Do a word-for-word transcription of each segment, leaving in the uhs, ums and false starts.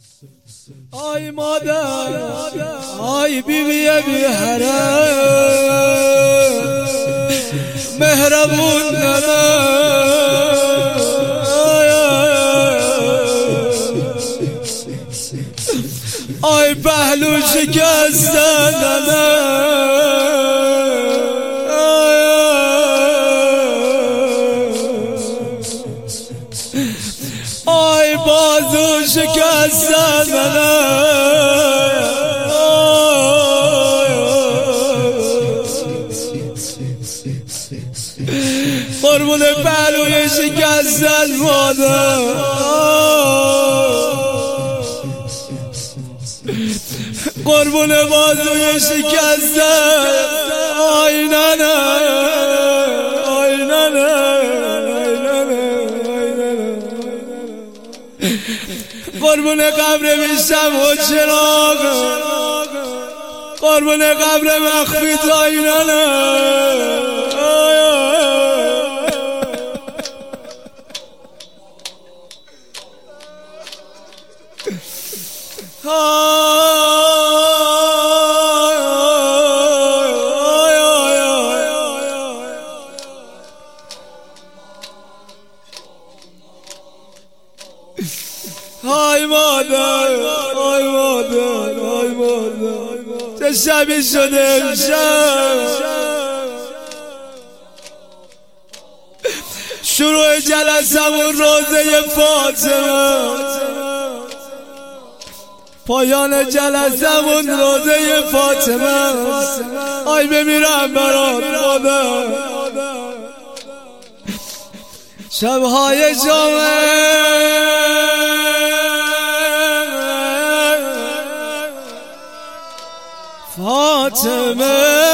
آی مادر، آی بیبی بی حرم، مهربون نمه، آی پهلو شکسته نمه، آی بازو شکسته نمه، قربون پهلوی شکستن مادر، قربون بازوی شکستن، آی ننه، آی ننه، آی ننه، قربون قبر میشم و چراغ، قربون قبر مخفی، آی ننه. آی مادر، آی مادر، آی مادر، چه شبی شده امشب، شروع جلسمون روزه فاطمه، پایان جلسمون روزه فاطمه. آی بمیرم برات مادر، شبهای جمعه فاطمه،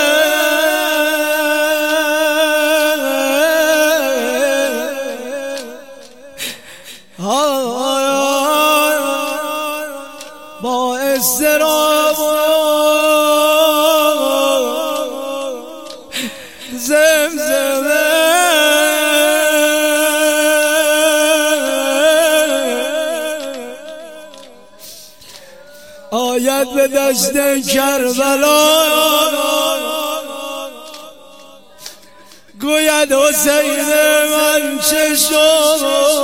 با اضطراب زمزمه، آید به دشت کربلا، گوید حسین من چه شد،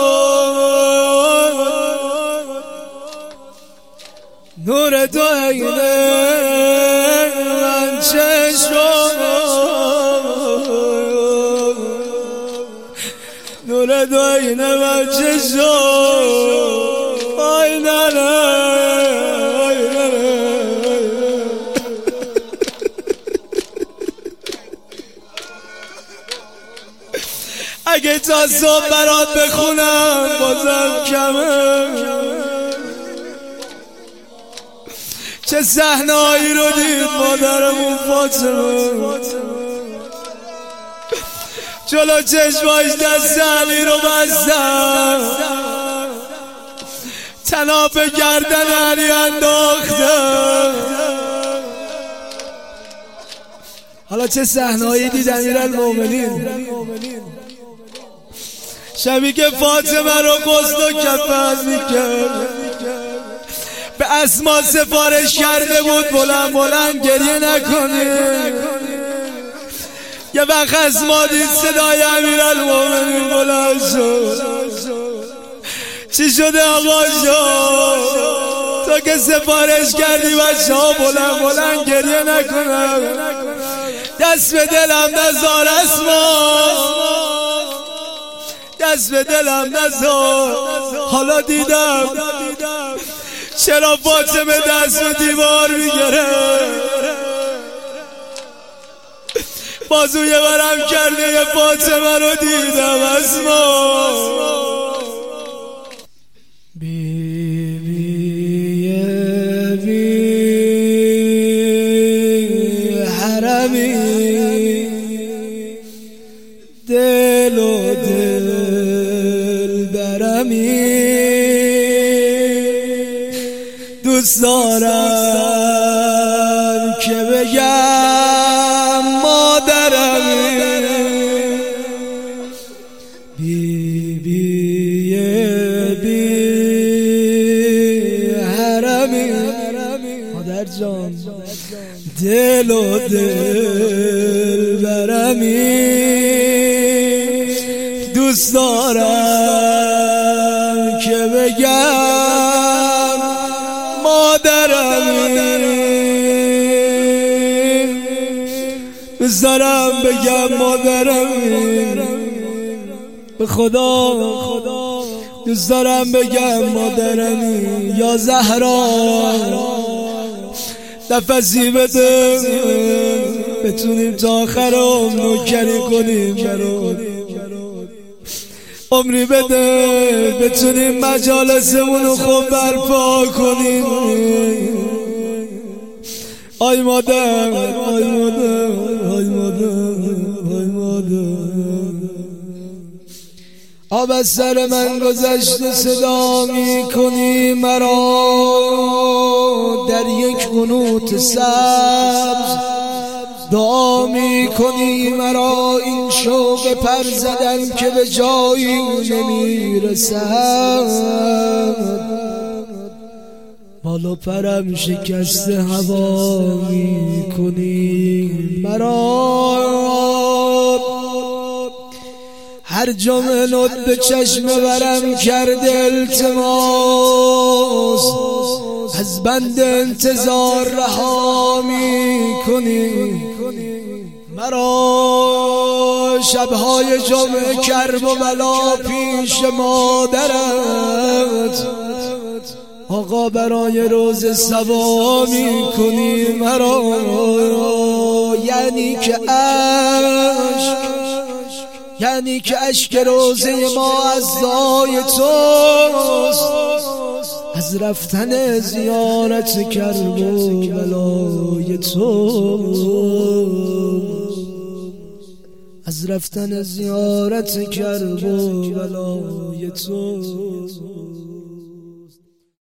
نور تو عینه من چه شد، نور تو عینه من چه شد، آی ننه، اگه تا صبح برات بخونم بازم کمه. چه صحنه‌ای رو دید مادرمون فاطمه، جلو چشماش دست علی رو بستم، طناب گردن علی انداختم. حالا چه صحنه‌ای دید امیرالمومنین، شبی که فاطمه رو غسل و کفن میکرد، به اسما سفارش کرده بود بلند بلند گریه نکنید. یه وقت اسما دید صدای امیرالمومنین بلند شد، چی شده آقا جان؟ تو که سفارش کردی بچه ها بلند بلند گریه نکنم، دست به دلم نزار اسما، دست به دلم نزار. حالا دیدم چرا فاطمه دست به دیوار میگره، بازوی برم کرده یه فاطمه رو دیدم اسما. بی بی بی حرمی، دل و دل برمی، دوست دارم که بگم مادرمی، بی بی بی دل و دل برمی دوست دارم که بگم مادرمی، دوست دارم بگم مادرمی، به خدا دوست دارم بگم مادرمی. یا زهرا نفسی بده بتونیم تا آخر عمر نوکری کنیم برات، عمری بده بتونیم مجالسمونو خوب برپا کنیم. آی مادر آی مادر آی مادر آی مادر. آب از سر من گذشته صدا می کنی مرا در یک قنوت سبز، دعا می کنی مرا این شوق پر زدن که به جایی نمی رسد. بالا پرم شکسته هوا می کنی مرا، هر جملت به چشم برم کرده التماس، از بند انتظار رها می کنی مرا. شبهای جمعه کرب و بلا پیش مادرت، آقا برای روز سبا می کنی مرا. یعنی که عشق یعنی که اشک روزه ما از دای توست، از رفتن زیارت کرب و بلای تو، از رفتن زیارت کرب و بلای تو.